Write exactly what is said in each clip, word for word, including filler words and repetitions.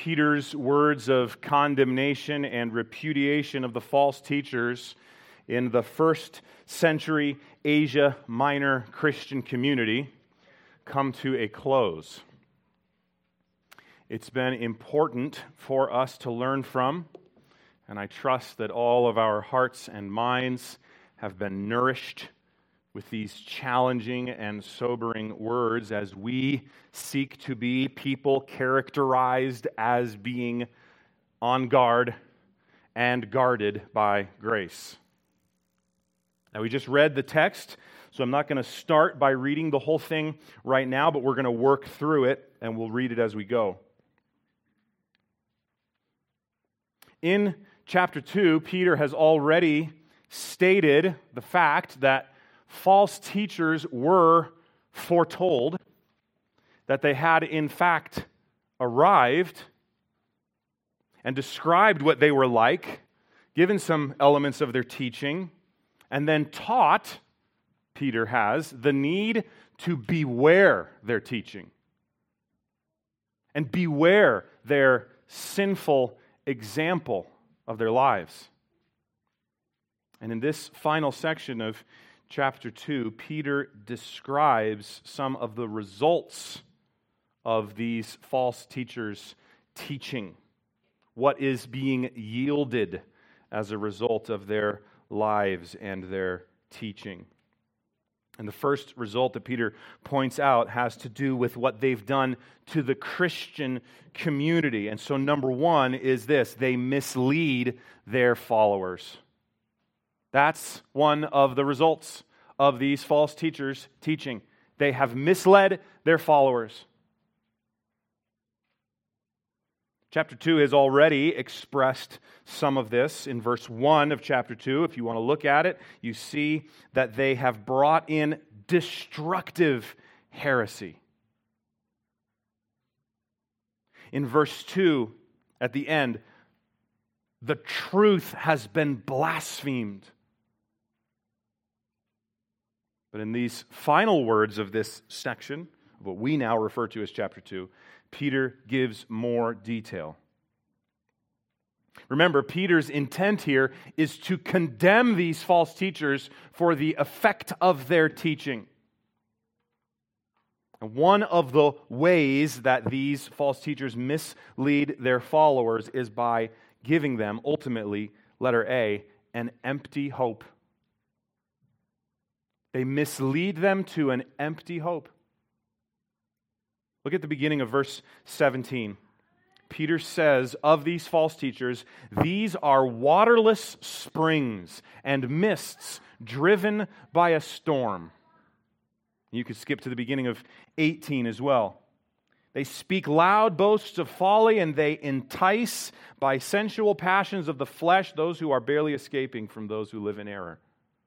Peter's words of condemnation and repudiation of the false teachers in the first century Asia Minor Christian community come to a close. It's been important for us to learn from, and I trust that all of our hearts and minds have been nourished with these challenging and sobering words as we seek to be people characterized as being on guard and guarded by grace. Now, we just read the text, so I'm not going to start by reading the whole thing right now, but we're going to work through it, and we'll read it as we go. In chapter two, Peter has already stated the fact that false teachers were foretold, that they had in fact arrived, and described what they were like, given some elements of their teaching, and then taught, Peter has, the need to beware their teaching and beware their sinful example of their lives. And in this final section of chapter two, Peter describes some of the results of these false teachers' teaching, what is being yielded as a result of their lives and their teaching. And the first result that Peter points out has to do with what they've done to the Christian community. And so number one is this: they mislead their followers. That's one of the results of these false teachers' teaching. They have misled their followers. Chapter two has already expressed some of this in verse one of chapter two. If you want to look at it, you see that they have brought in destructive heresy. In verse two, at the end, the truth has been blasphemed. But in these final words of this section, what we now refer to as chapter two, Peter gives more detail. Remember, Peter's intent here is to condemn these false teachers for the effect of their teaching. And one of the ways that these false teachers mislead their followers is by giving them, ultimately, letter A, an empty hope. They mislead them to an empty hope. Look at the beginning of verse seventeen. Peter says of these false teachers, these are waterless springs and mists driven by a storm. You could skip to the beginning of eighteen as well. They speak loud boasts of folly, and they entice by sensual passions of the flesh those who are barely escaping from those who live in error.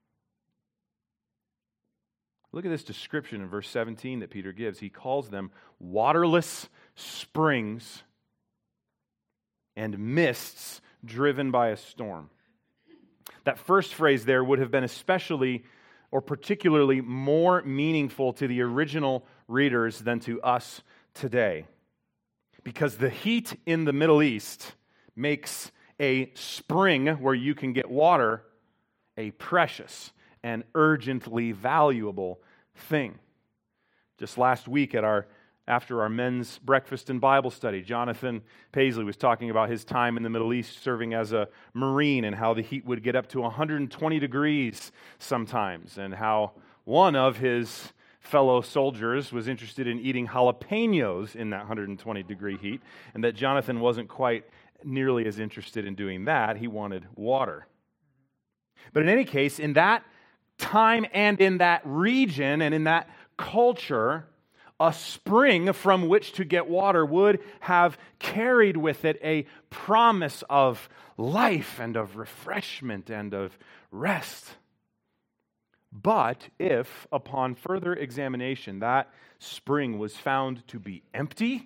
Look at this description in verse seventeen that Peter gives. He calls them waterless springs and mists driven by a storm. That first phrase there would have been especially or particularly more meaningful to the original readers than to us today. Because the heat in the Middle East makes a spring where you can get water a precious and urgently valuable thing. Just last week at our after our men's breakfast and Bible study, Jonathan Paisley was talking about his time in the Middle East serving as a Marine and how the heat would get up to one hundred twenty degrees sometimes, and how one of his fellow soldiers was interested in eating jalapenos in that one hundred twenty degree heat, and that Jonathan wasn't quite nearly as interested in doing that. He wanted water. But in any case, in that time and in that region and in that culture, a spring from which to get water would have carried with it a promise of life and of refreshment and of rest. But if, upon further examination, that spring was found to be empty,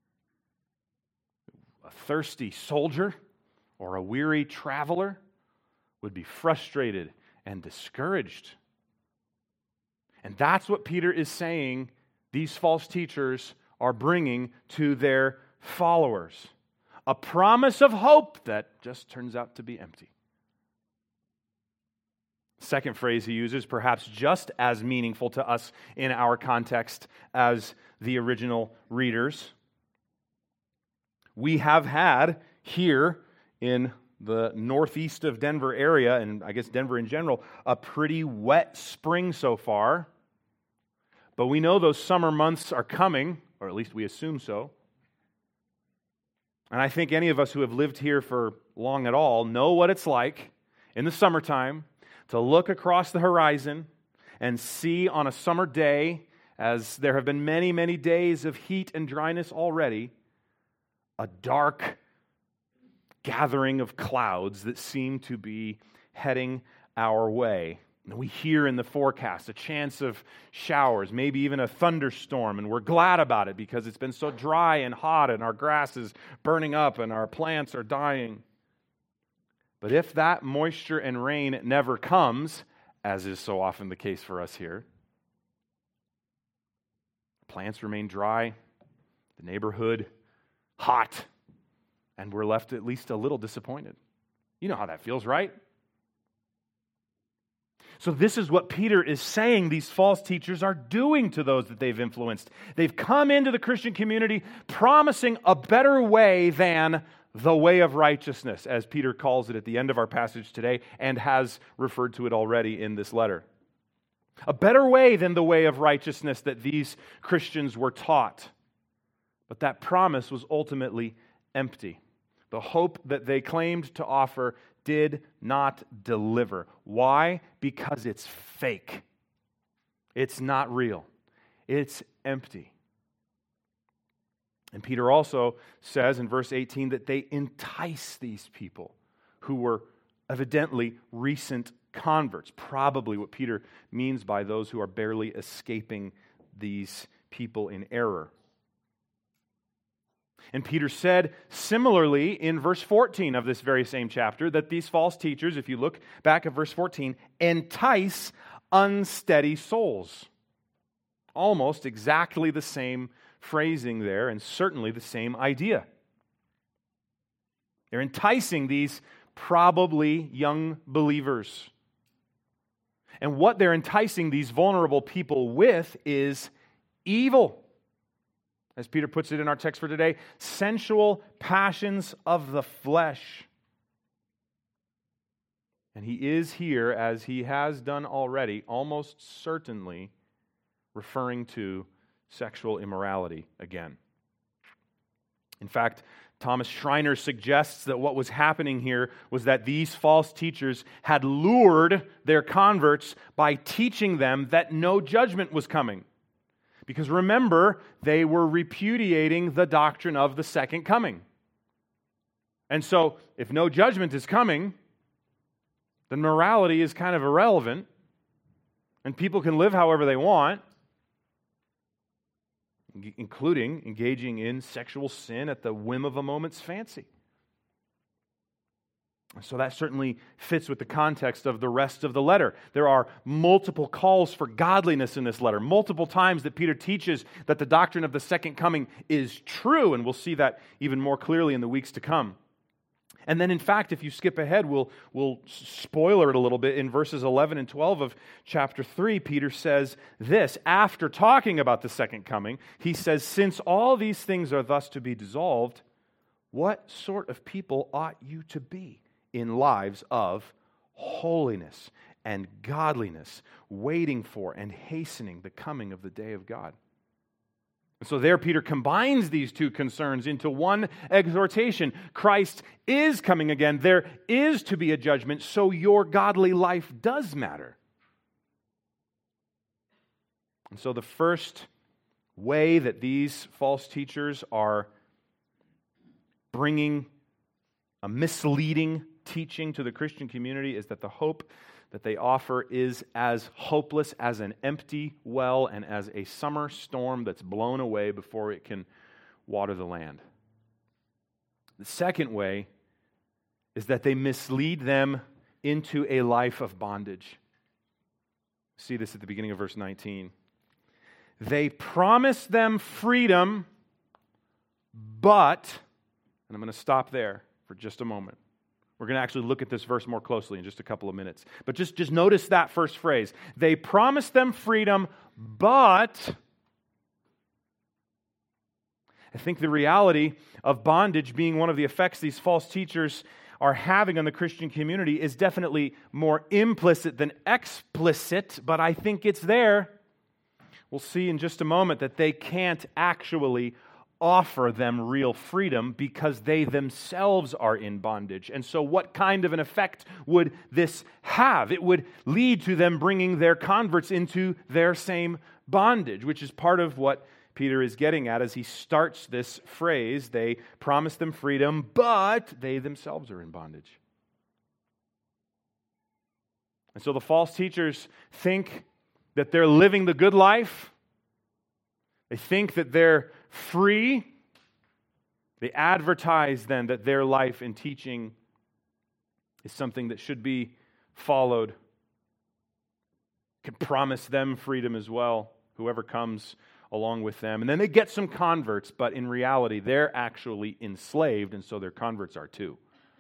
a thirsty soldier or a weary traveler would be frustrated and discouraged. And that's what Peter is saying these false teachers are bringing to their followers. a promise of hope that just turns out to be empty. Second phrase he uses, perhaps just as meaningful to us in our context as the original readers. We have had here in the northeast of Denver area, and I guess Denver in general, a pretty wet spring so far. But we know those summer months are coming, or at least we assume so. And I think any of us who have lived here for long at all know what it's like in the summertime to look across the horizon and see on a summer day, as there have been many, many days of heat and dryness already, a dark gathering of clouds that seem to be heading our way. And we hear in the forecast a chance of showers, maybe even a thunderstorm, and we're glad about it because it's been so dry and hot and our grass is burning up and our plants are dying. But if that moisture and rain never comes, as is so often the case for us here, plants remain dry, the neighborhood hot, and we're left at least a little disappointed. You know how that feels, right? So this is what Peter is saying these false teachers are doing to those that they've influenced. They've come into the Christian community promising a better way than the way of righteousness, as Peter calls it at the end of our passage today and has referred to it already in this letter. A better way than the way of righteousness that these Christians were taught. But that promise was ultimately empty. The hope that they claimed to offer did not deliver. Why? Because it's fake. It's not real. It's empty. And Peter also says in verse eighteen that they entice these people who were evidently recent converts. Probably what Peter means by those who are barely escaping these people in error. And Peter said similarly in verse fourteen of this very same chapter that these false teachers, if you look back at verse fourteen, entice unsteady souls. Almost exactly the same phrasing there and certainly the same idea. They're enticing these probably young believers. And what they're enticing these vulnerable people with is evil. As Peter puts it in our text for today, sensual passions of the flesh. And he is here, as he has done already, almost certainly referring to sexual immorality again. In fact, Thomas Schreiner suggests that what was happening here was that these false teachers had lured their converts by teaching them that no judgment was coming. Because remember, they were repudiating the doctrine of the second coming. And so, if no judgment is coming, then morality is kind of irrelevant, and people can live however they want, including engaging in sexual sin at the whim of a moment's fancy. So that certainly fits with the context of the rest of the letter. There are multiple calls for godliness in this letter, multiple times that Peter teaches that the doctrine of the second coming is true, and we'll see that even more clearly in the weeks to come. And then, in fact, if you skip ahead, we'll, we'll spoiler it a little bit. In verses eleven and twelve of chapter three, Peter says this. After talking about the second coming, he says, "Since all these things are thus to be dissolved, what sort of people ought you to be in lives of holiness and godliness, waiting for and hastening the coming of the day of God?" So there Peter combines these two concerns into one exhortation. Christ is coming again. There is to be a judgment, so your godly life does matter. And so the first way that these false teachers are bringing a misleading teaching to the Christian community is that the hope that they offer is as hopeless as an empty well and as a summer storm that's blown away before it can water the land. The second way is that they mislead them into a life of bondage. See this at the beginning of verse nineteen. They promise them freedom, but And I'm going to stop there for just a moment. We're going to actually look at this verse more closely in just a couple of minutes. But just, just notice that first phrase. They promised them freedom, but I think the reality of bondage being one of the effects these false teachers are having on the Christian community is definitely more implicit than explicit, but I think it's there. We'll see in just a moment that they can't actually offer them real freedom because they themselves are in bondage. And so what kind of an effect would this have? It would lead to them bringing their converts into their same bondage, which is part of what Peter is getting at as he starts this phrase. They promise them freedom, but they themselves are in bondage. And so the false teachers think that they're living the good life. They think that they're free. They advertise then that their life and teaching is something that should be followed. Can promise them freedom as well, whoever comes along with them. And then they get some converts, but in reality, they're actually enslaved, and so their converts are too.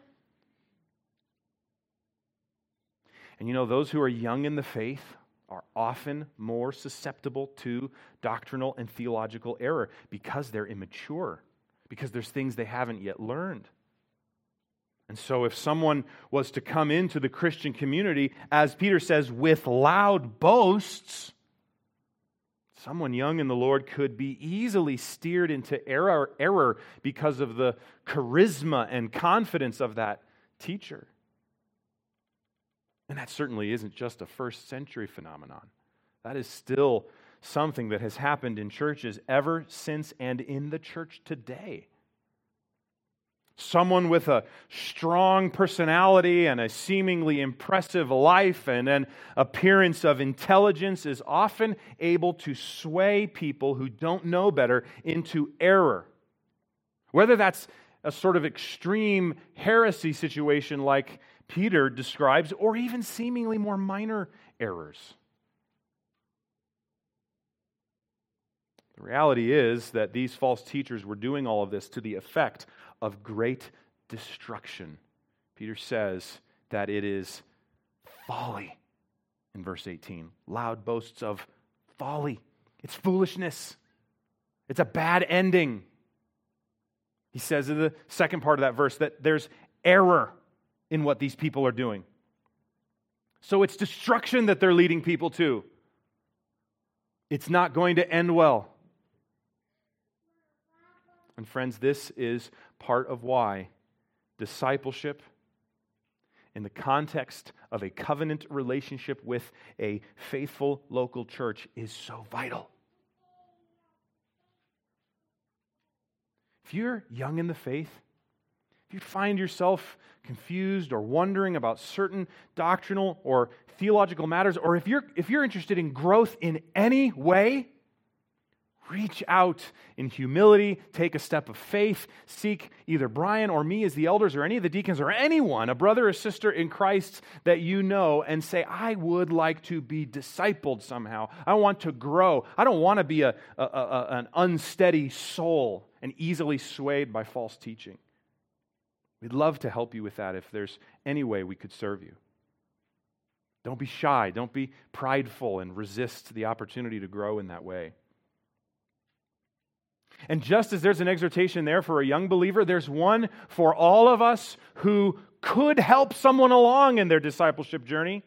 And you know, those who are young in the faith are often more susceptible to doctrinal and theological error because they're immature, because there's things they haven't yet learned. And so if someone was to come into the Christian community, as Peter says, with loud boasts, someone young in the Lord could be easily steered into error, error because of the charisma and confidence of that teacher. And that certainly isn't just a first century phenomenon. That is still something that has happened in churches ever since and in the church today. Someone with a strong personality and a seemingly impressive life and an appearance of intelligence is often able to sway people who don't know better into error. Whether that's a sort of extreme heresy situation like Peter describes, or even seemingly more minor errors. The reality is that these false teachers were doing all of this to the effect of great destruction. Peter says that it is folly in verse eighteen. Loud boasts of folly. It's foolishness. It's a bad ending. He says in the second part of that verse that there's error in what these people are doing. So it's destruction that they're leading people to. It's not going to end well. And friends, this is part of why discipleship in the context of a covenant relationship with a faithful local church is so vital. If you're young in the faith, if you find yourself confused or wondering about certain doctrinal or theological matters, or if you're if you're interested in growth in any way, reach out in humility, take a step of faith, seek either Brian or me as the elders or any of the deacons or anyone, a brother or sister in Christ that you know, and say, I would like to be discipled somehow. I want to grow. I don't want to be a, a, a an unsteady soul and easily swayed by false teaching. We'd love to help you with that if there's any way we could serve you. Don't be shy. Don't be prideful and resist the opportunity to grow in that way. And just as there's an exhortation there for a young believer, there's one for all of us who could help someone along in their discipleship journey.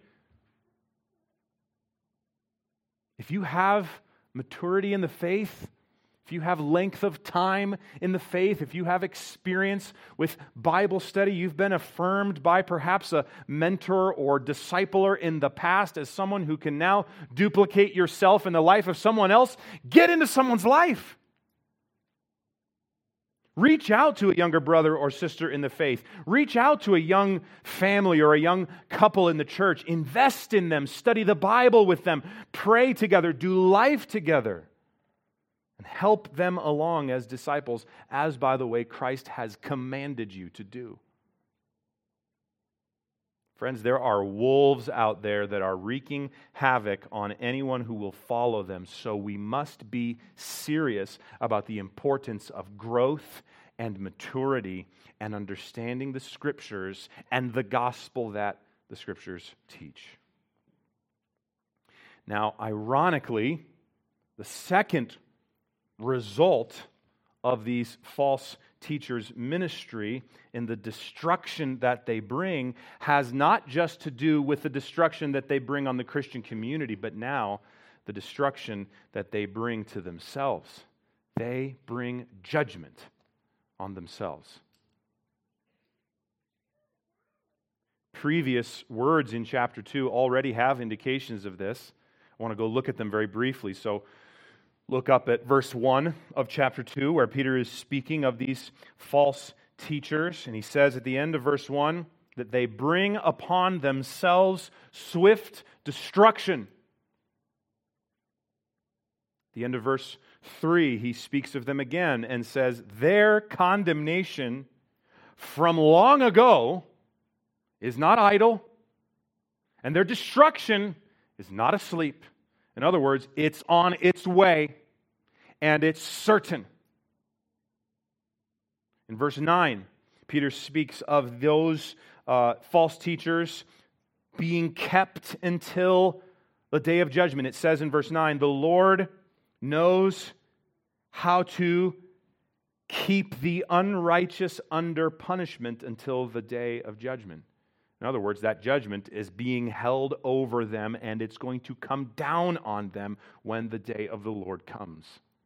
If you have maturity in the faith, if you have length of time in the faith, if you have experience with Bible study, you've been affirmed by perhaps a mentor or discipler in the past as someone who can now duplicate yourself in the life of someone else, get into someone's life. Reach out to a younger brother or sister in the faith. Reach out to a young family or a young couple in the church. Invest in them. Study the Bible with them. Pray together. Do life together. And help them along as disciples, as, by the way, Christ has commanded you to do. Friends, there are wolves out there that are wreaking havoc on anyone who will follow them, so we must be serious about the importance of growth and maturity and understanding the Scriptures and the gospel that the Scriptures teach. Now, ironically, the second result of these false teachers' ministry in the destruction that they bring has not just to do with the destruction that they bring on the Christian community, but now the destruction that they bring to themselves. They bring judgment on themselves. Previous words in chapter two already have indications of this. I want to go look at them very briefly. So look up at verse one of chapter two, where Peter is speaking of these false teachers. And he says at the end of verse one that they bring upon themselves swift destruction. At the end of verse three, he speaks of them again and says, their condemnation from long ago is not idle, and their destruction is not asleep. In other words, it's on its way, and it's certain. In verse nine, Peter speaks of those uh, false teachers being kept until the day of judgment. It says in verse nine, the Lord knows how to keep the unrighteous under punishment until the day of judgment. In other words, that judgment is being held over them, and it's going to come down on them when the day of the Lord comes.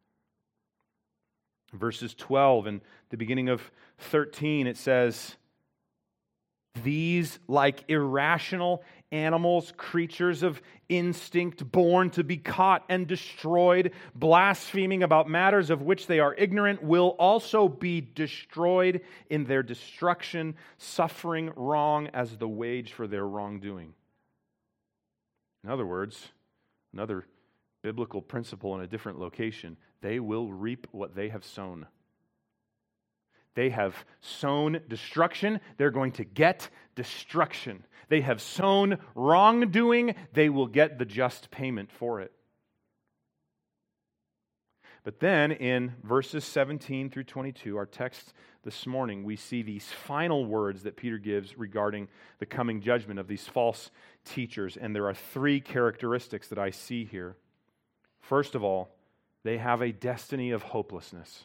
Verses twelve and the beginning of thirteen, it says, these, like irrational animals, creatures of instinct, born to be caught and destroyed, blaspheming about matters of which they are ignorant, will also be destroyed in their destruction, suffering wrong as the wage for their wrongdoing. In other words, another biblical principle in a different location, they will reap what they have sown. They have sown destruction, they're going to get destruction. They have sown wrongdoing, they will get the just payment for it. But then in verses seventeen through twenty-two, our text this morning, we see these final words that Peter gives regarding the coming judgment of these false teachers. And there are three characteristics that I see here. First of all, they have a destiny of hopelessness.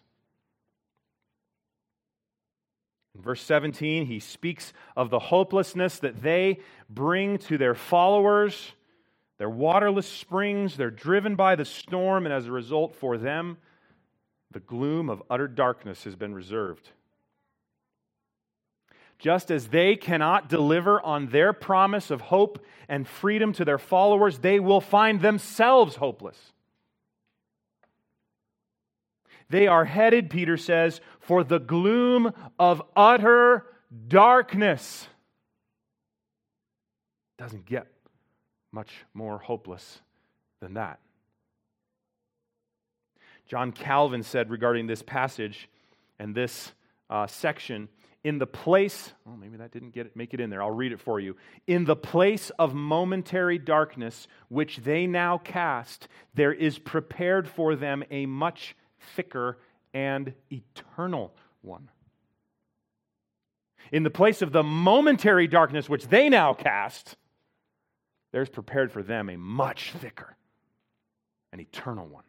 In verse seventeen, he speaks of the hopelessness that they bring to their followers. They're waterless springs, they're driven by the storm, and as a result for them, the gloom of utter darkness has been reserved. Just as they cannot deliver on their promise of hope and freedom to their followers, they will find themselves hopeless. They are headed, Peter says, for the gloom of utter darkness. Doesn't get much more hopeless than that. John Calvin said regarding this passage and this uh, section, in the place, oh, maybe that didn't get it, make it in there, I'll read it for you. In the place of momentary darkness which they now cast, there is prepared for them a much thicker and eternal one. In the place of the momentary darkness which they now cast, there's prepared for them a much thicker and eternal one.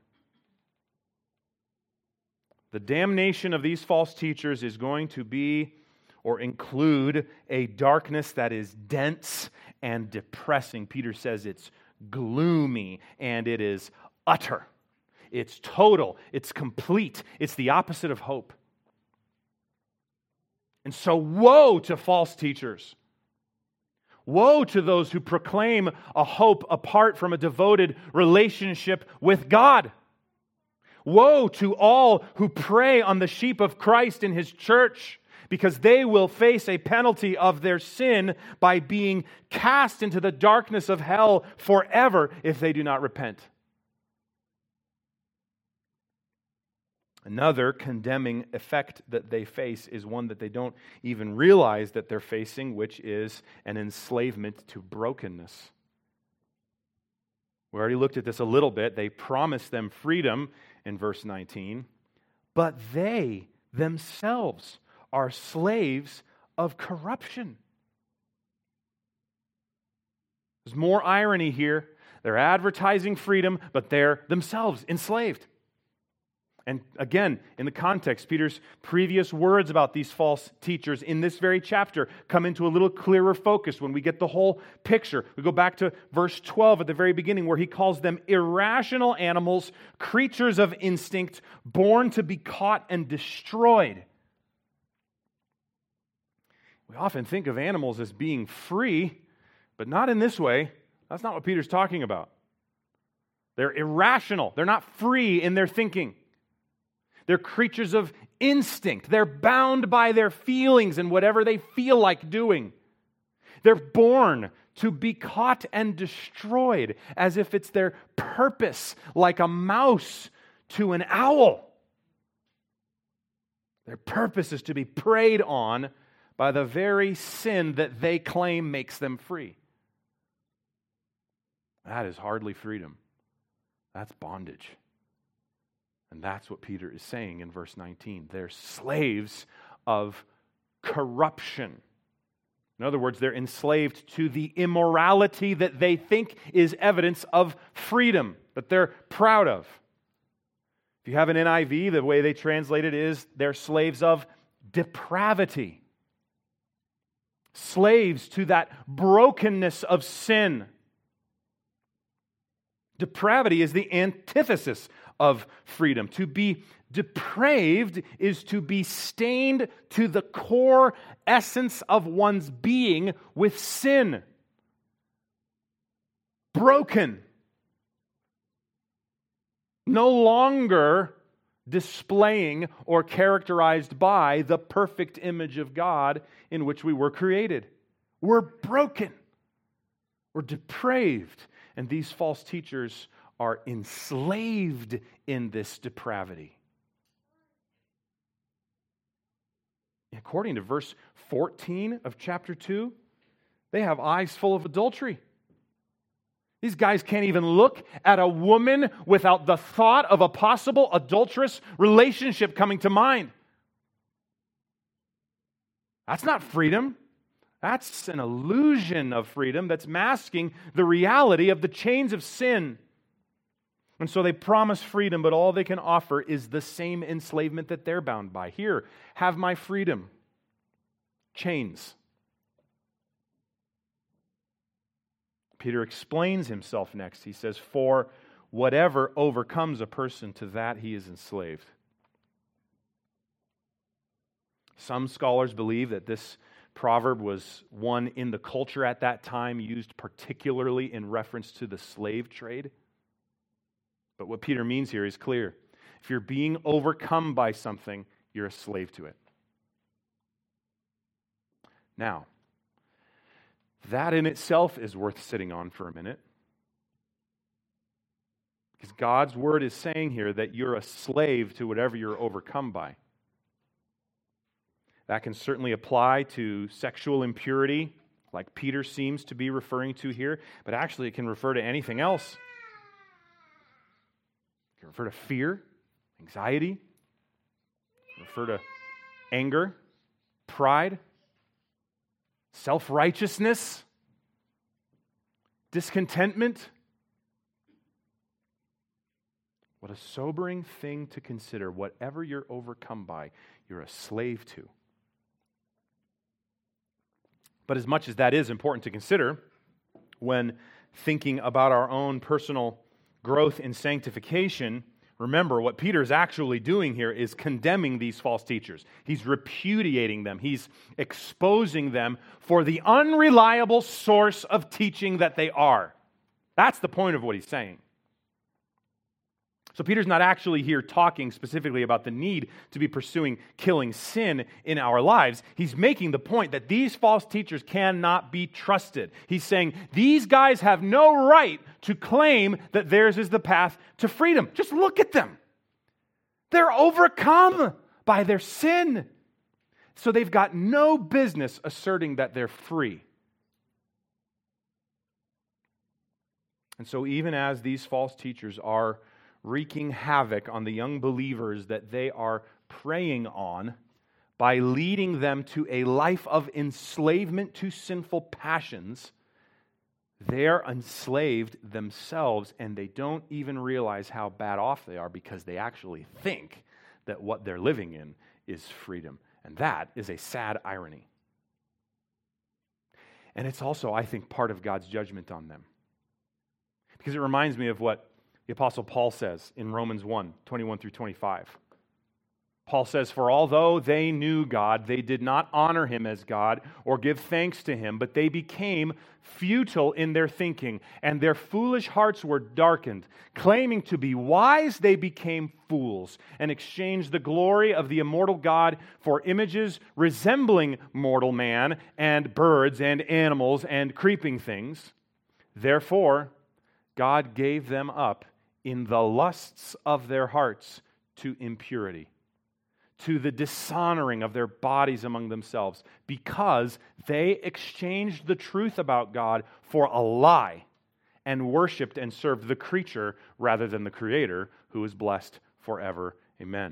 The damnation of these false teachers is going to be or include a darkness that is dense and depressing. Peter says it's gloomy and it is utter. It's total. It's complete. It's the opposite of hope. And so woe to false teachers. Woe to those who proclaim a hope apart from a devoted relationship with God. Woe to all who prey on the sheep of Christ in His church, because they will face a penalty of their sin by being cast into the darkness of hell forever if they do not repent. Another condemning effect that they face is one that they don't even realize that they're facing, which is an enslavement to brokenness. We already looked at this a little bit. They promise them freedom in verse nineteen, but they themselves are slaves of corruption. There's more irony here. They're advertising freedom, but they're themselves enslaved. And again, in the context, Peter's previous words about these false teachers in this very chapter come into a little clearer focus when we get the whole picture. We go back to verse twelve at the very beginning where he calls them irrational animals, creatures of instinct, born to be caught and destroyed. We often think of animals as being free, but not in this way. That's not what Peter's talking about. They're irrational. They're not free in their thinking. They're creatures of instinct. They're bound by their feelings and whatever they feel like doing. They're born to be caught and destroyed as if it's their purpose, like a mouse to an owl. Their purpose is to be preyed on by the very sin that they claim makes them free. That is hardly freedom. That's bondage. And that's what Peter is saying in verse nineteen. They're slaves of corruption. In other words, they're enslaved to the immorality that they think is evidence of freedom, that they're proud of. If you have an N I V, the way they translate it is they're slaves of depravity. Slaves to that brokenness of sin. Depravity is the antithesis of freedom. To be depraved is to be stained to the core essence of one's being with sin. Broken. No longer displaying or characterized by the perfect image of God in which we were created. We're broken. We're depraved. And these false teachers are enslaved in this depravity. According to verse fourteen of chapter two, they have eyes full of adultery. These guys can't even look at a woman without the thought of a possible adulterous relationship coming to mind. That's not freedom. That's an illusion of freedom that's masking the reality of the chains of sin. And so they promise freedom, but all they can offer is the same enslavement that they're bound by. Here, have my freedom. Chains. Peter explains himself next. He says, for whatever overcomes a person, to that he is enslaved. Some scholars believe that this proverb was one in the culture at that time used particularly in reference to the slave trade. But what Peter means here is clear. If you're being overcome by something, you're a slave to it. Now, that in itself is worth sitting on for a minute. Because God's word is saying here that you're a slave to whatever you're overcome by. That can certainly apply to sexual impurity, like Peter seems to be referring to here, but actually it can refer to anything else. It can refer to fear, anxiety, it can refer to anger, pride, self-righteousness, discontentment. What a sobering thing to consider. Whatever you're overcome by, you're a slave to. But as much as that is important to consider when thinking about our own personal growth in sanctification, remember what Peter is actually doing here is condemning these false teachers. He's repudiating them. He's exposing them for the unreliable source of teaching that they are. That's the point of what he's saying. So Peter's not actually here talking specifically about the need to be pursuing killing sin in our lives. He's making the point that these false teachers cannot be trusted. He's saying these guys have no right to claim that theirs is the path to freedom. Just look at them. They're overcome by their sin. So they've got no business asserting that they're free. And so even as these false teachers are wreaking havoc on the young believers that they are preying on by leading them to a life of enslavement to sinful passions. They're enslaved themselves, and they don't even realize how bad off they are because they actually think that what they're living in is freedom. And that is a sad irony. And it's also, I think, part of God's judgment on them. Because it reminds me of what the Apostle Paul says in Romans one, twenty-one through twenty-five. Paul says, "For although they knew God, they did not honor him as God or give thanks to him, but they became futile in their thinking, and their foolish hearts were darkened. Claiming to be wise, they became fools and exchanged the glory of the immortal God for images resembling mortal man and birds and animals and creeping things. Therefore, God gave them up in the lusts of their hearts to impurity, to the dishonoring of their bodies among themselves, because they exchanged the truth about God for a lie and worshipped and served the creature rather than the Creator, who is blessed forever. Amen."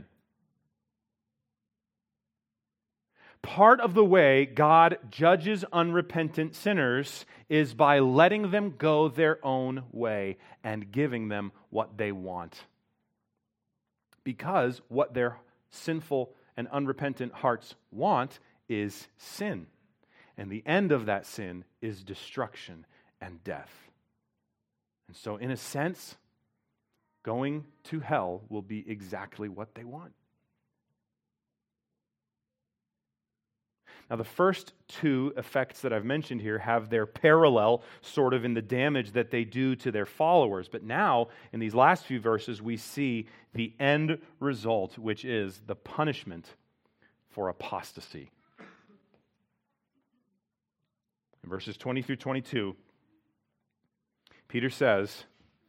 Part of the way God judges unrepentant sinners is by letting them go their own way and giving them what they want. Because what their sinful and unrepentant hearts want is sin. And the end of that sin is destruction and death. And so, in a sense, going to hell will be exactly what they want. Now, the first two effects that I've mentioned here have their parallel sort of in the damage that they do to their followers. But now, in these last few verses, we see the end result, which is the punishment for apostasy. In verses twenty through twenty-two, Peter says,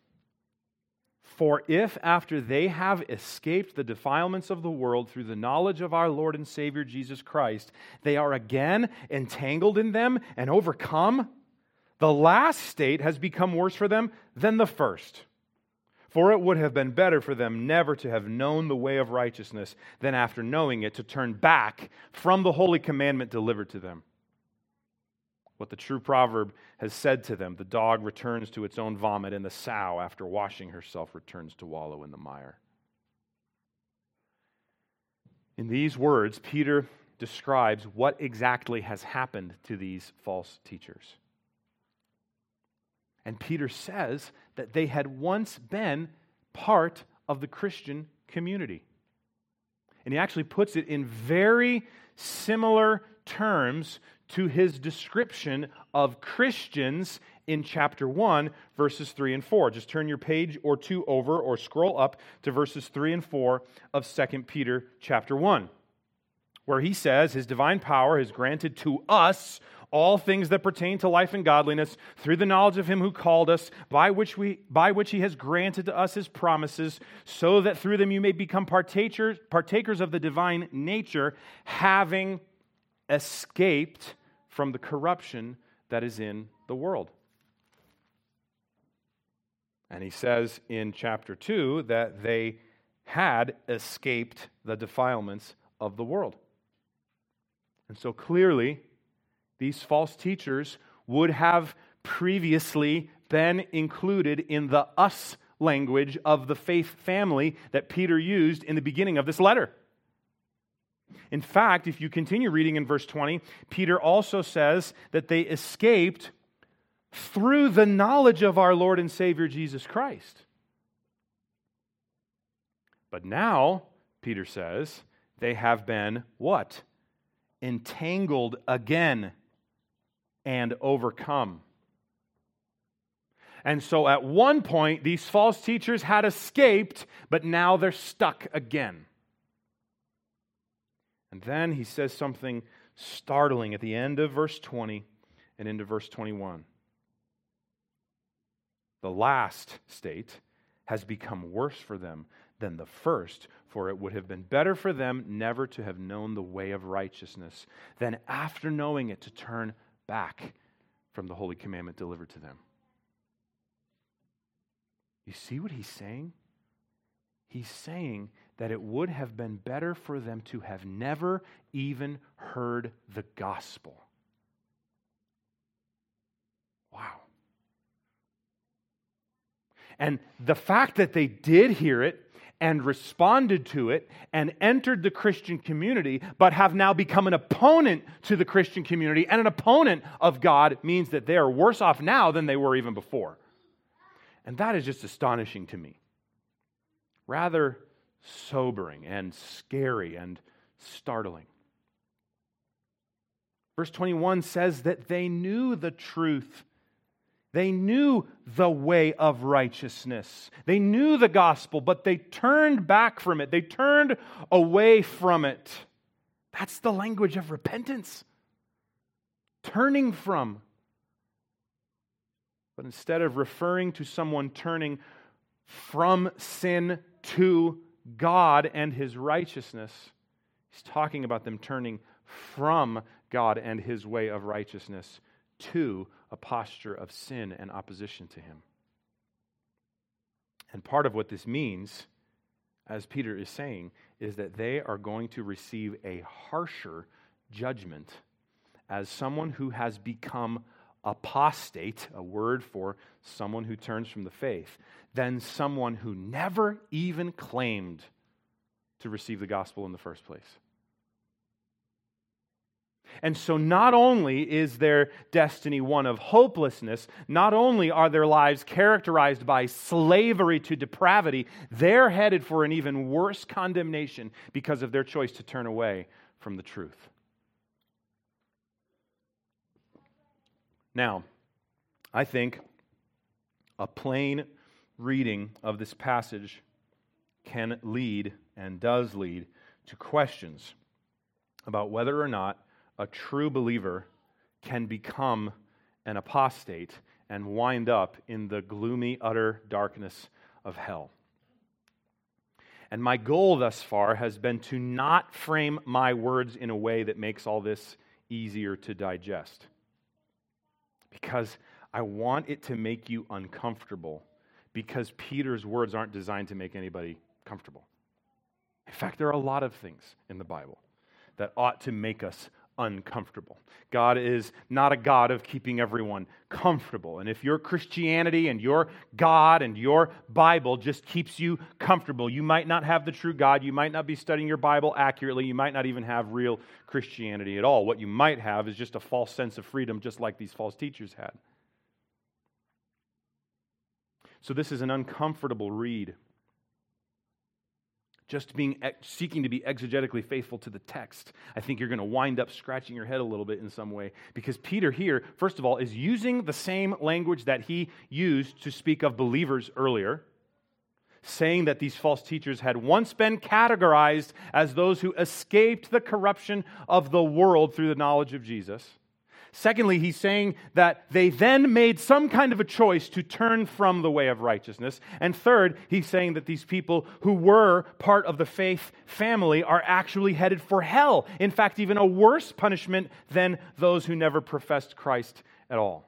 "For if after they have escaped the defilements of the world through the knowledge of our Lord and Savior Jesus Christ, they are again entangled in them and overcome, the last state has become worse for them than the first. For it would have been better for them never to have known the way of righteousness than after knowing it to turn back from the holy commandment delivered to them. What the true proverb has said to them, the dog returns to its own vomit, and the sow, after washing herself, returns to wallow in the mire." In these words, Peter describes what exactly has happened to these false teachers. And Peter says that they had once been part of the Christian community. And he actually puts it in very similar terms to his description of Christians in chapter one, verses three and four. Just turn your page or two over or scroll up to verses three and four of Second Peter chapter one, where he says, "His divine power has granted to us all things that pertain to life and godliness through the knowledge of him who called us, by which we by which he has granted to us his promises, so that through them you may become partakers, partakers of the divine nature, having escaped from the corruption that is in the world." And he says in chapter two that they had escaped the defilements of the world. And so clearly, these false teachers would have previously been included in the us language of the faith family that Peter used in the beginning of this letter. In fact, if you continue reading in verse twenty, Peter also says that they escaped through the knowledge of our Lord and Savior Jesus Christ. But now, Peter says, they have been what? Entangled again and overcome. And so at one point, these false teachers had escaped, but now they're stuck again. And then he says something startling at the end of verse twenty and into verse twenty-one. The last state has become worse for them than the first, for it would have been better for them never to have known the way of righteousness than after knowing it to turn back from the holy commandment delivered to them. You see what he's saying? He's saying that it would have been better for them to have never even heard the gospel. Wow. And the fact that they did hear it and responded to it and entered the Christian community, but have now become an opponent to the Christian community and an opponent of God, means that they are worse off now than they were even before. And that is just astonishing to me. Rather sobering and scary and startling. Verse twenty-one says that they knew the truth. They knew the way of righteousness. They knew the gospel, but they turned back from it. They turned away from it. That's the language of repentance. Turning from. But instead of referring to someone turning from sin to God and His righteousness, he's talking about them turning from God and His way of righteousness to a posture of sin and opposition to Him. And part of what this means, as Peter is saying, is that they are going to receive a harsher judgment as someone who has become apostate, a word for someone who turns from the faith, than someone who never even claimed to receive the gospel in the first place. And so not only is their destiny one of hopelessness, not only are their lives characterized by slavery to depravity, they're headed for an even worse condemnation because of their choice to turn away from the truth. Now, I think a plain reading of this passage can lead and does lead to questions about whether or not a true believer can become an apostate and wind up in the gloomy, utter darkness of hell. And my goal thus far has been to not frame my words in a way that makes all this easier to digest. Because I want it to make you uncomfortable, because Peter's words aren't designed to make anybody comfortable. In fact, there are a lot of things in the Bible that ought to make us uncomfortable. God is not a God of keeping everyone comfortable. And if your Christianity and your God and your Bible just keeps you comfortable, you might not have the true God, you might not be studying your Bible accurately, you might not even have real Christianity at all. What you might have is just a false sense of freedom, just like these false teachers had. So this is an uncomfortable read. Just being seeking to be exegetically faithful to the text, I think you're going to wind up scratching your head a little bit in some way, because Peter here, first of all, is using the same language that he used to speak of believers earlier, saying that these false teachers had once been categorized as those who escaped the corruption of the world through the knowledge of Jesus. Secondly, he's saying that they then made some kind of a choice to turn from the way of righteousness. And third, he's saying that these people who were part of the faith family are actually headed for hell. In fact, even a worse punishment than those who never professed Christ at all.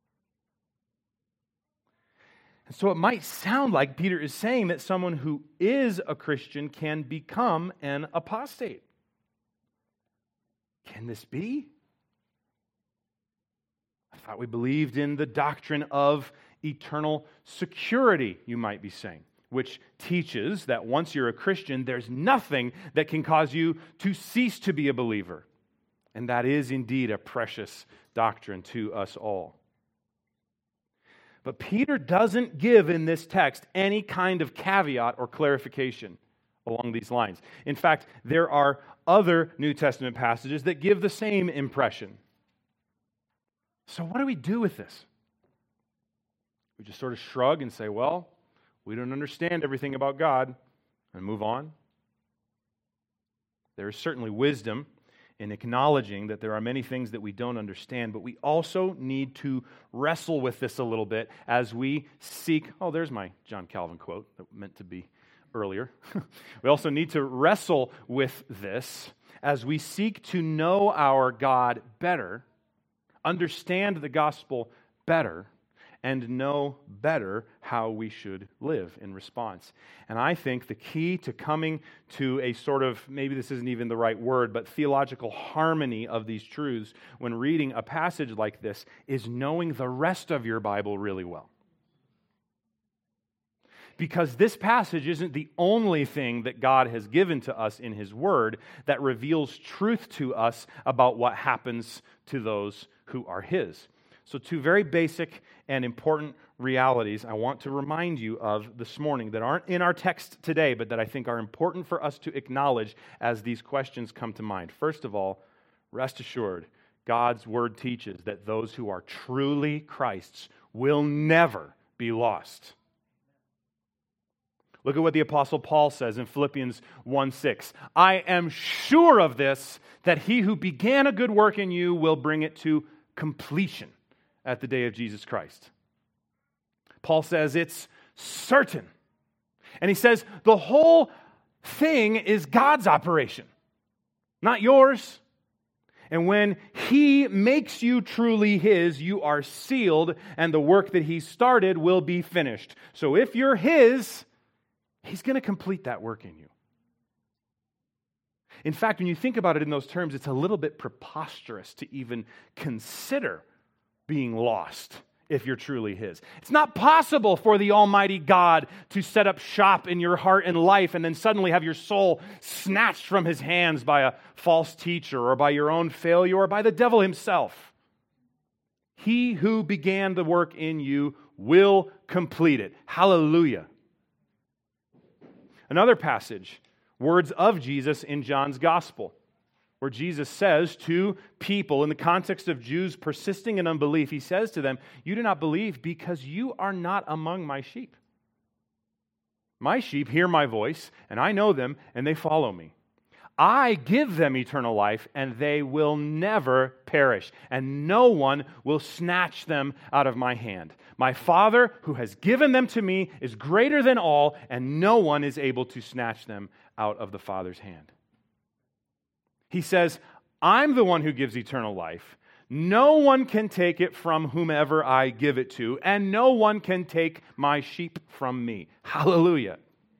And so it might sound like Peter is saying that someone who is a Christian can become an apostate. Can this be? I thought we believed in the doctrine of eternal security, you might be saying, which teaches that once you're a Christian, there's nothing that can cause you to cease to be a believer. And that is indeed a precious doctrine to us all. But Peter doesn't give in this text any kind of caveat or clarification along these lines. In fact, there are other New Testament passages that give the same impression. So what do we do with this? We just sort of shrug and say, well, we don't understand everything about God, and move on. There is certainly wisdom in acknowledging that there are many things that we don't understand, but we also need to wrestle with this a little bit as we seek, oh, there's my John Calvin quote that meant to be earlier. We also need to wrestle with this as we seek to know our God better, understand the gospel better, and know better how we should live in response. And I think the key to coming to a sort of, maybe this isn't even the right word, but theological harmony of these truths when reading a passage like this is knowing the rest of your Bible really well. Because this passage isn't the only thing that God has given to us in His Word that reveals truth to us about what happens to those who are His. So two very basic and important realities I want to remind you of this morning that aren't in our text today, but that I think are important for us to acknowledge as these questions come to mind. First of all, rest assured, God's Word teaches that those who are truly Christ's will never be lost. Look at what the Apostle Paul says in Philippians one six. I am sure of this, that he who began a good work in you will bring it to completion at the day of Jesus Christ. Paul says it's certain. And he says the whole thing is God's operation, not yours. And when He makes you truly His, you are sealed, and the work that He started will be finished. So if you're His, He's going to complete that work in you. In fact, when you think about it in those terms, it's a little bit preposterous to even consider being lost if you're truly His. It's not possible for the Almighty God to set up shop in your heart and life and then suddenly have your soul snatched from His hands by a false teacher or by your own failure or by the devil himself. He who began the work in you will complete it. Hallelujah. Another passage, words of Jesus in John's Gospel, where Jesus says to people in the context of Jews persisting in unbelief, He says to them, you do not believe because you are not among my sheep. My sheep hear my voice, and I know them, and they follow me. I give them eternal life, and they will never perish, and no one will snatch them out of my hand. My Father, who has given them to me, is greater than all, and no one is able to snatch them out of the Father's hand. He says, I'm the one who gives eternal life. No one can take it from whomever I give it to, and no one can take my sheep from me. Hallelujah.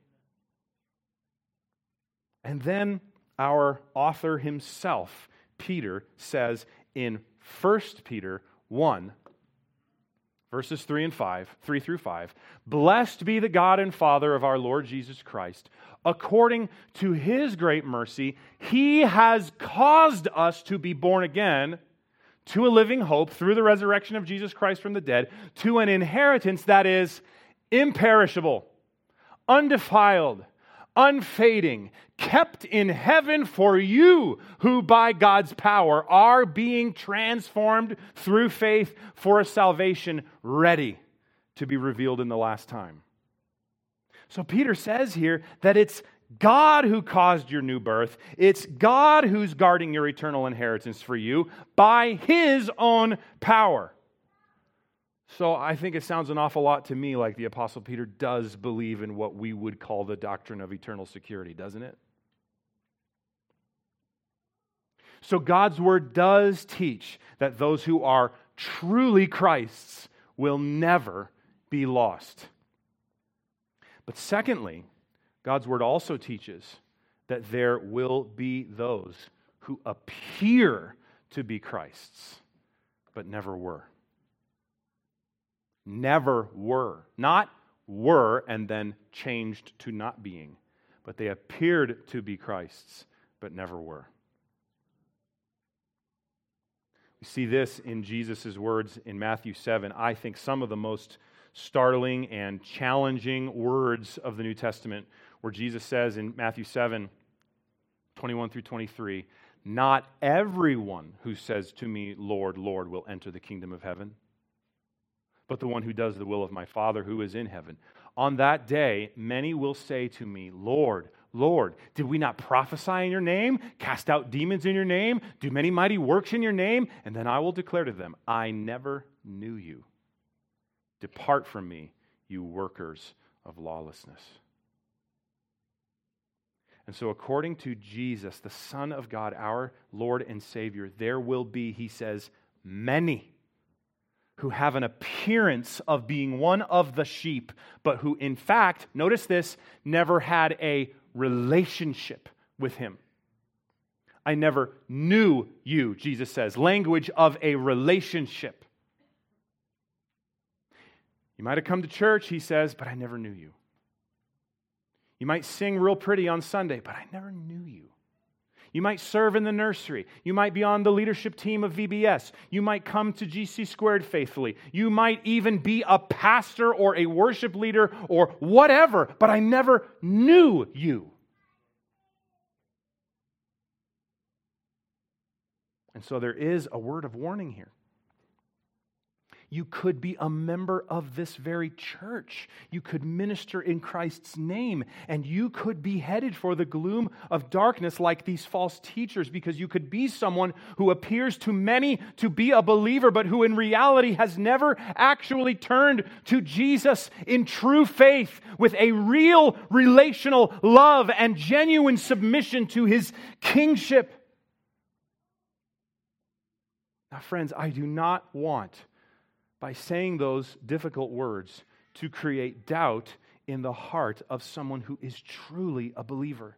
And then our author himself, Peter, says in First Peter one, verses three and five, three through five, blessed be the God and Father of our Lord Jesus Christ. According to His great mercy, He has caused us to be born again to a living hope through the resurrection of Jesus Christ from the dead, to an inheritance that is imperishable, undefiled, unfading, kept in heaven for you, who by God's power are being transformed through faith for a salvation ready to be revealed in the last time. So Peter says here that it's God who caused your new birth. It's God who's guarding your eternal inheritance for you by His own power. So I think it sounds an awful lot to me like the Apostle Peter does believe in what we would call the doctrine of eternal security, doesn't it? So God's Word does teach that those who are truly Christ's will never be lost. But secondly, God's Word also teaches that there will be those who appear to be Christ's, but never were. Never were. Not were and then changed to not being, but they appeared to be Christ's, but never were. We see this in Jesus' words in Matthew seven. I think some of the most startling and challenging words of the New Testament, where Jesus says in Matthew seven, twenty-one through twenty-three, not everyone who says to me, Lord, Lord, will enter the kingdom of heaven, but the one who does the will of my Father who is in heaven. On that day, many will say to me, Lord, Lord, did we not prophesy in your name, cast out demons in your name, do many mighty works in your name? And then I will declare to them, I never knew you. Depart from me, you workers of lawlessness. And so according to Jesus, the Son of God, our Lord and Savior, there will be, he says, many who have an appearance of being one of the sheep, but who in fact, notice this, never had a relationship with him. I never knew you, Jesus says. Language of a relationship. You might have come to church, he says, but I never knew you. You might sing real pretty on Sunday, but I never knew you. You might serve in the nursery. You might be on the leadership team of V B S. You might come to G C Squared faithfully. You might even be a pastor or a worship leader or whatever, but I never knew you. And so there is a word of warning here. You could be a member of this very church. You could minister in Christ's name, and you could be headed for the gloom of darkness like these false teachers, because you could be someone who appears to many to be a believer, but who in reality has never actually turned to Jesus in true faith with a real relational love and genuine submission to His kingship. Now, friends, I do not want, by saying those difficult words, to create doubt in the heart of someone who is truly a believer.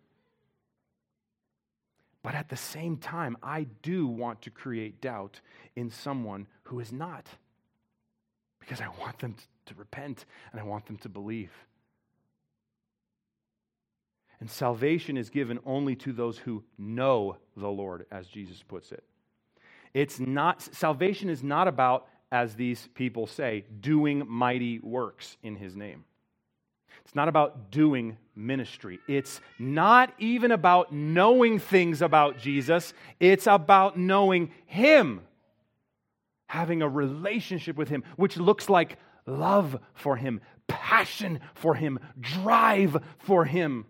But at the same time, I do want to create doubt in someone who is not, because I want them to repent and I want them to believe. And salvation is given only to those who know the Lord, as Jesus puts it. It's not, salvation is not about, as these people say, doing mighty works in His name. It's not about doing ministry. It's not even about knowing things about Jesus. It's about knowing Him, having a relationship with Him, which looks like love for Him, passion for Him, drive for Him.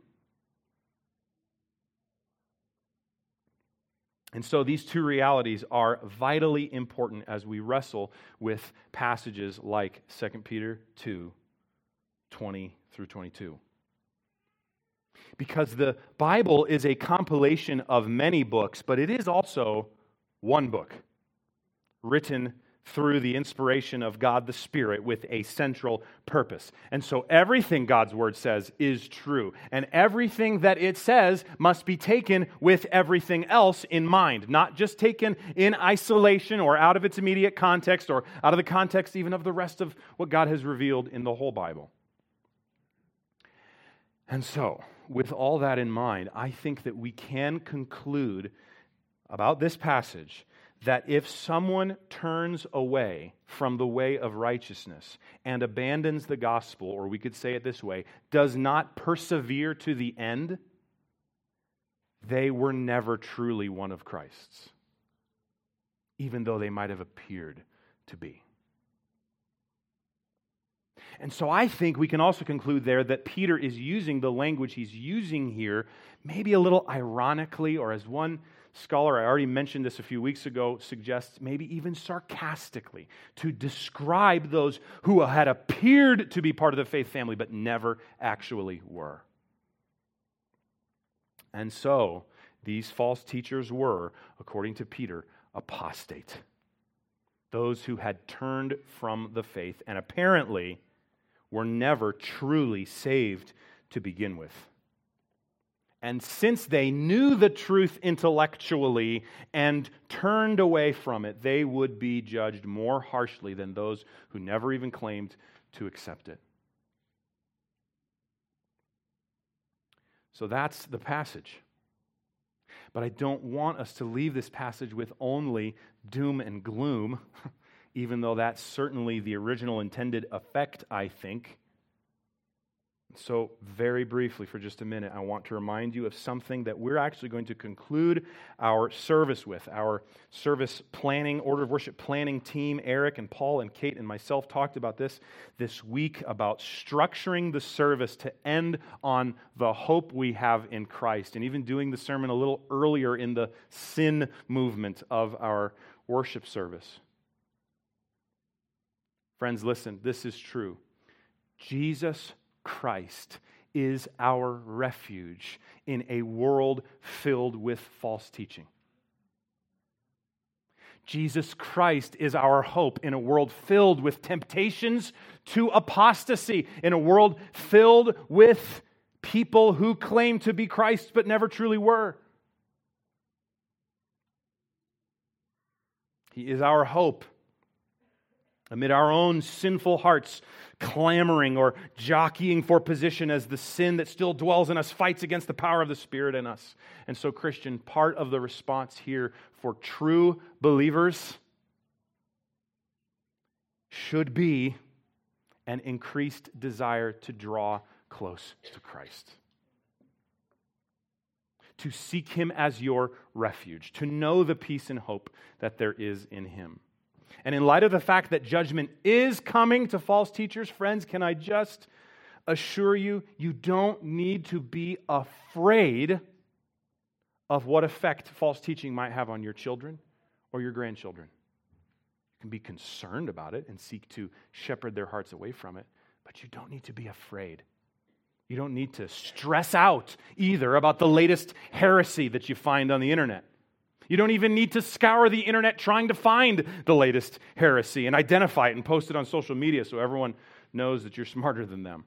And so these two realities are vitally important as we wrestle with passages like Second Peter two, twenty through twenty-two. Because the Bible is a compilation of many books, but it is also one book, written through the inspiration of God the Spirit with a central purpose. And so everything God's Word says is true. And everything that it says must be taken with everything else in mind, not just taken in isolation or out of its immediate context or out of the context even of the rest of what God has revealed in the whole Bible. And so, with all that in mind, I think that we can conclude about this passage that if someone turns away from the way of righteousness and abandons the gospel, or we could say it this way, does not persevere to the end, they were never truly one of Christ's, even though they might have appeared to be. And so I think we can also conclude there that Peter is using the language he's using here, maybe a little ironically, or as one scholar, I already mentioned this a few weeks ago, suggests maybe even sarcastically, to describe those who had appeared to be part of the faith family but never actually were. And so, these false teachers were, according to Peter, apostate. Those who had turned from the faith and apparently were never truly saved to begin with. And since they knew the truth intellectually and turned away from it, they would be judged more harshly than those who never even claimed to accept it. So that's the passage. But I don't want us to leave this passage with only doom and gloom, even though that's certainly the original intended effect, I think. So very briefly, for just a minute, I want to remind you of something that we're actually going to conclude our service with. Our service planning, order of worship planning team, Eric and Paul and Kate and myself talked about this this week, about structuring the service to end on the hope we have in Christ, and even doing the sermon a little earlier in the sin movement of our worship service. Friends, listen, this is true. Jesus Christ is our refuge in a world filled with false teaching. Jesus Christ is our hope in a world filled with temptations to apostasy, in a world filled with people who claim to be Christ but never truly were. He is our hope amid our own sinful hearts clamoring or jockeying for position as the sin that still dwells in us fights against the power of the Spirit in us. And so, Christian, part of the response here for true believers should be an increased desire to draw close to Christ. To seek Him as your refuge, to know the peace and hope that there is in Him. And in light of the fact that judgment is coming to false teachers, friends, can I just assure you, you don't need to be afraid of what effect false teaching might have on your children or your grandchildren. You can be concerned about it and seek to shepherd their hearts away from it, but you don't need to be afraid. You don't need to stress out either about the latest heresy that you find on the internet. You don't even need to scour the internet trying to find the latest heresy and identify it and post it on social media so everyone knows that you're smarter than them.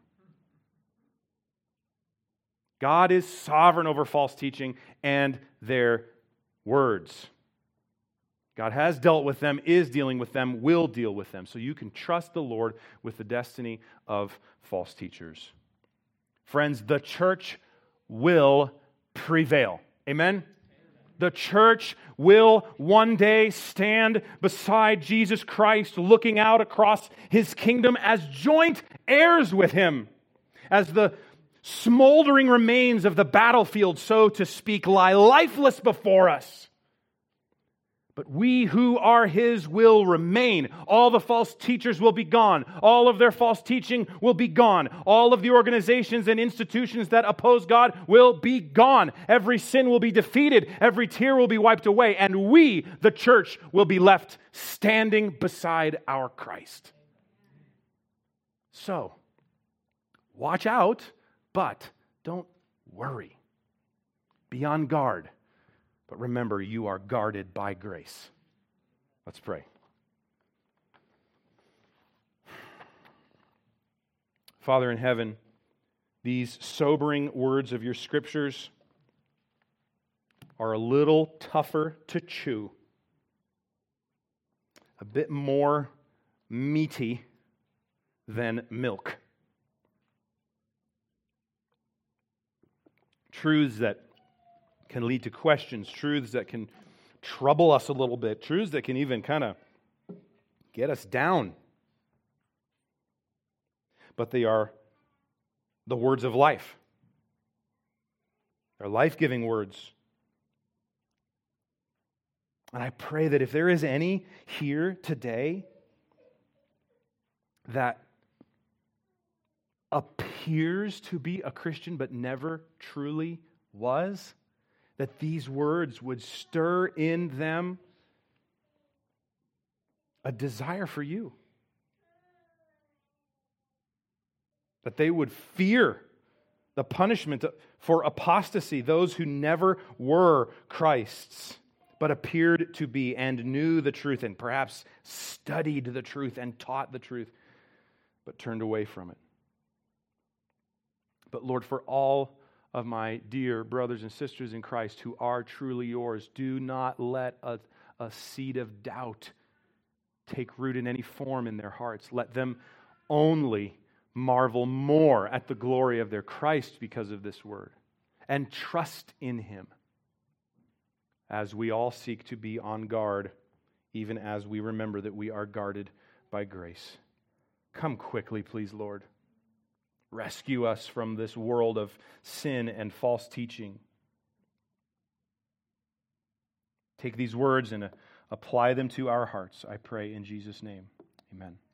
God is sovereign over false teaching and their words. God has dealt with them, is dealing with them, will deal with them. So you can trust the Lord with the destiny of false teachers. Friends, the church will prevail. Amen? The church will one day stand beside Jesus Christ, looking out across His kingdom as joint heirs with Him. As the smoldering remains of the battlefield, so to speak, lie lifeless before us. But we who are His will remain. All the false teachers will be gone. All of their false teaching will be gone. All of the organizations and institutions that oppose God will be gone. Every sin will be defeated. Every tear will be wiped away. And we, the church, will be left standing beside our Christ. So, watch out, but don't worry. Be on guard. But remember, you are guarded by grace. Let's pray. Father in heaven, these sobering words of your scriptures are a little tougher to chew, a bit more meaty than milk. Truths that can lead to questions, truths that can trouble us a little bit, truths that can even kind of get us down. But they are the words of life. They're life-giving words. And I pray that if there is any here today that appears to be a Christian but never truly was, that these words would stir in them a desire for you. That they would fear the punishment for apostasy, those who never were Christ's, but appeared to be and knew the truth and perhaps studied the truth and taught the truth, but turned away from it. But Lord, for all of my dear brothers and sisters in Christ who are truly yours, do not let a, a seed of doubt take root in any form in their hearts. Let them only marvel more at the glory of their Christ because of this word, and trust in Him as we all seek to be on guard, even as we remember that we are guarded by grace. Come quickly, please, Lord. Rescue us from this world of sin and false teaching. Take these words and apply them to our hearts, I pray in Jesus' name. Amen.